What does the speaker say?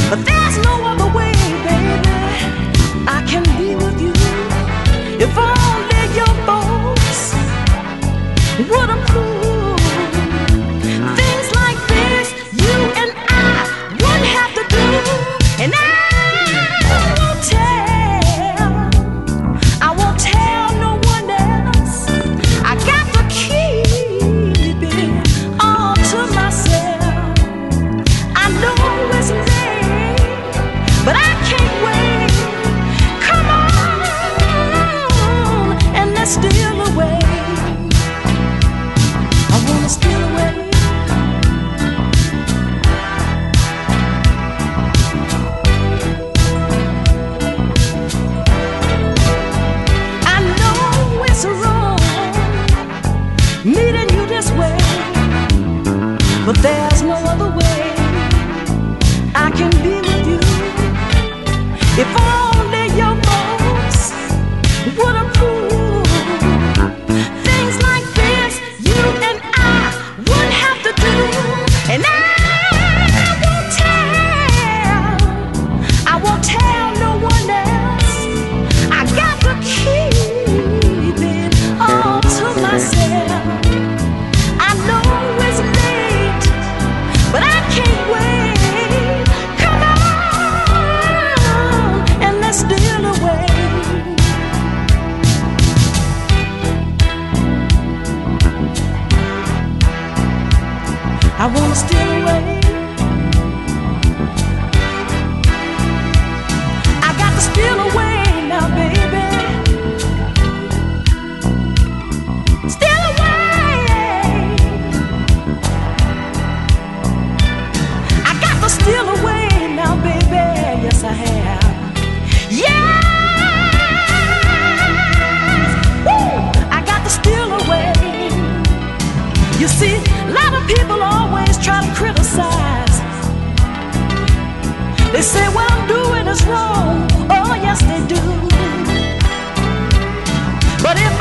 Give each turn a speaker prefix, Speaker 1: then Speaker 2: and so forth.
Speaker 1: But there's no other way, baby, I can be with you. If only your folks would approve. Things like this, you and I wouldn't have to do. And I won't tell no one else. I got to keep it all to myself. I know it's late, but I can't wait. Come on, and let's steal away. I wanna steal away. I know it's wrong meeting you this way, but there's no other way I can be with you. If only your folks would approve. Things like this, you and I wouldn't have to do. And I won't tell no one else. I got to keep it all to myself. I know it's late, but I can't wait. Come on, and let's steal away. I wanna steal away. I got to steal away now, baby. Steal away. I got to steal away now, baby. Yes, I have. Yes. Woo! I got to steal away. You see, a lot of people always try to criticize. They say what I'm doing is wrong. Oh, yes, they do. But if